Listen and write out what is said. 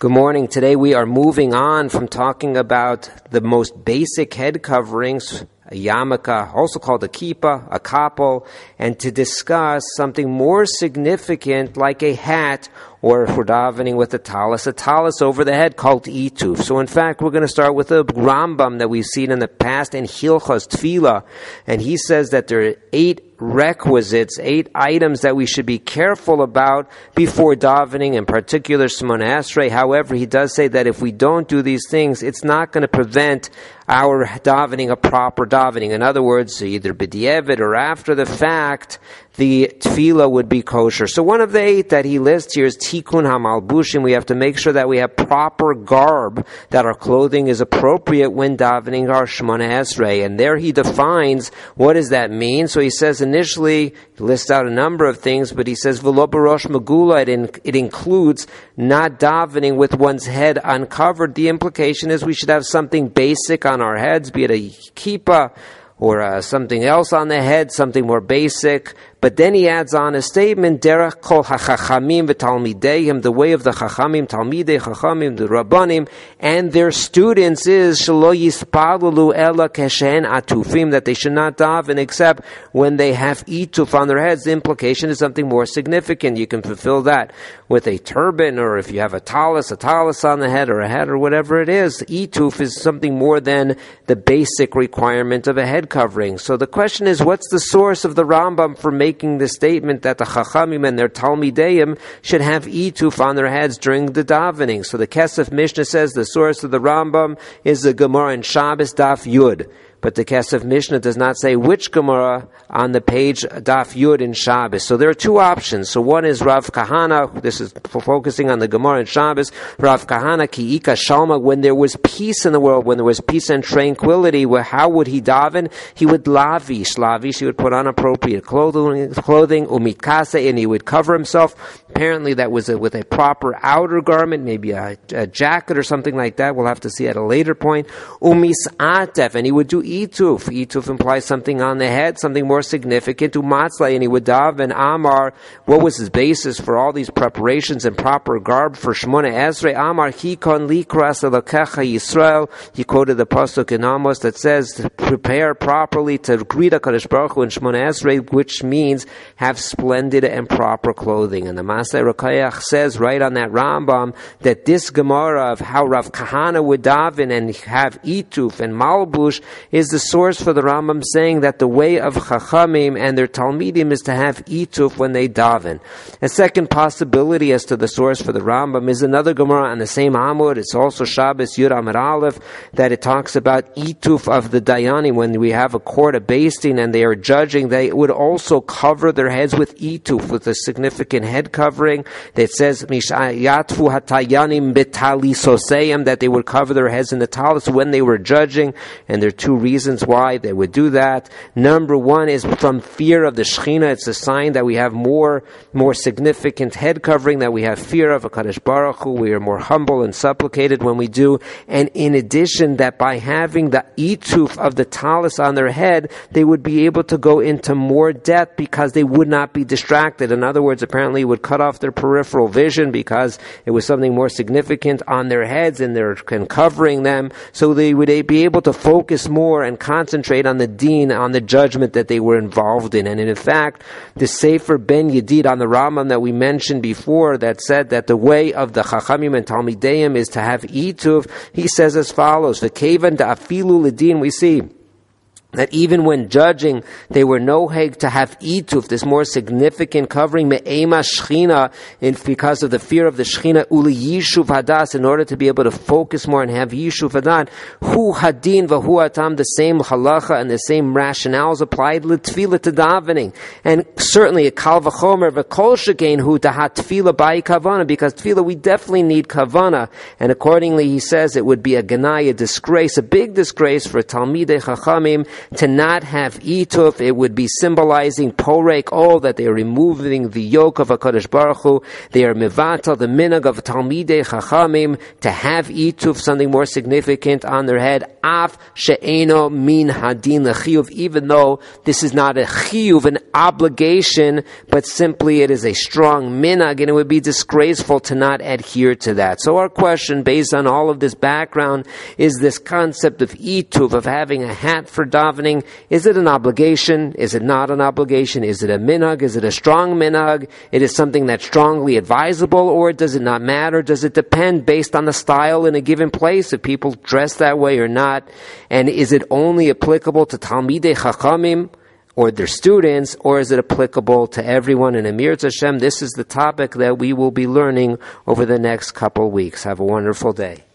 Good morning. Today we are moving on from talking about the most basic head coverings, a yarmulke, also called a kippah, a kapel, and to discuss something more significant like a hat, or if we're davening with a talis over the head called ituf. So in fact, we're going to start with a Rambam that we've seen in the past in Hilchos Tefillah, and he says that there are 8 requisites, 8 items that we should be careful about before davening, in particular Shemona Esrei. However, he does say that if we don't do these things, it's not going to prevent our davening a proper davening. In other words, either b'diavad or after the fact, the tefillah would be kosher. So one of the 8 that he lists here is tikkun hamalbushim. We have to make sure that we have proper garb, that our clothing is appropriate when davening our Shemona Esrei. And there he defines what does that mean. So he says initially, he lists out a number of things, but he says v'lo barosh megula. It includes not davening with one's head uncovered. The implication is we should have something basic on our heads, be it a kippah or something else on the head, something more basic. But then he adds on a statement, derech kol hachachamim v'talmideim, the way of the chachamim, talmidei chachamim, the rabbanim, and their students is shelo yispalelu ela keshen atufim, that they should not daven except when they have ituf on their heads. The implication is something more significant. You can fulfill that with a turban, or if you have a talis on the head, or a hat, or whatever it is. Ituf is something more than the basic requirement of a head covering. So the question is, what's the source of the Rambam for making the statement that the Chachamim and their Talmideim should have ituf on their heads during the davening? So the Kesef Mishnah says the source of the Rambam is the Gemara in Shabbos Daf Yud. But the Kesef Mishnah does not say which Gemara on the page Daf Yud in Shabbos. So there are 2 options. So one is Rav Kahana. This is focusing on the Gemara in Shabbos. Rav Kahana ki ika shalma. When there was peace in the world, when there was peace and tranquility, how would he daven? He would lavish. He would put on appropriate clothing, umitkase, and he would cover himself. Apparently that was with a proper outer garment, maybe a jacket or something like that. We'll have to see at a later point. Umisatef, and he would do ituf. Ituf implies something on the head, something more significant. Umatzlai, and he would daven Amar. What was his basis for all these preparations and proper garb for Shemona Esrei? Amar hikon likras elokecha Yisrael. He quoted the pasuk in Amos that says to prepare properly to greet HaKadosh Baruch Hu in Shemona Esrei, which means have splendid and proper clothing. And the Masei Rokayach says right on that Rambam that this Gemara of how Rav Kahana would daven and have ituf and malbush is the source for the Rambam saying that the way of Chachamim and their Talmidim is to have ituf when they daven. A second possibility as to the source for the Rambam is another Gemara on the same Amud. It's also Shabbos Yud Amud Aleph, that it talks about ituf of the Dayanim. When we have a court of Beis Din and they are judging, they would also cover their heads with ituf, with a significant head covering. That says Mishayatfu hatayanim betalisoseim, that they would cover their heads in the talis when they were judging. And there are 2 reasons why they would do that. Number 1 is from fear of the Shekhinah. It's a sign that we have more significant head covering, that we have fear of HaKadosh Baruch Hu. We are more humble and supplicated when we do. And in addition, that by having the ituf of the talis on their head, they would be able to go into more depth because they would not be distracted. In other words, apparently it would cut off their peripheral vision because it was something more significant on their heads and covering them. So they would be able to focus more and concentrate on the deen, on the judgment that they were involved in. And in fact, the Sefer Ben Yedid on the Rambam that we mentioned before that said that the way of the Chachamim and Talmideim is to have ituf, he says as follows, V'kevan da'afilu l'din, we see that even when judging, they were noheg to have ituf, this more significant covering, me'ema shechina, because of the fear of the shechina, uli yishuv hadas, in order to be able to focus more and have yishuv hadat. Hu hadin v'hu atam, the same halacha and the same rationales applied l'tfila to davening. And certainly a kal v'chomer v'kol shekein hu tahat tfila by kavana, because tfila we definitely need kavana. And accordingly he says it would be a ganai, a disgrace, a big disgrace for talmidei chachamim to not have ituf, it would be symbolizing porek, that they are removing the yoke of HaKadosh Baruch Hu. They are mivatal, the minhag of Talmidei Chachamim, to have ituf, something more significant on their head. Af she'eno min hadin lechiyuv, even though this is not a chiyuv, an obligation, but simply it is a strong minhag, and it would be disgraceful to not adhere to that. So our question, based on all of this background, is this concept of ituv, of having a hat for davening. Is it an obligation? Is it not an obligation? Is it a minhag? Is it a strong minhag? It is something that's strongly advisable, or does it not matter? Does it depend based on the style in a given place, if people dress that way or not? And is it only applicable to Talmidei Chachamim or their students, or is it applicable to everyone? And Amir Hashem, this is the topic that we will be learning over the next couple weeks. Have a wonderful day.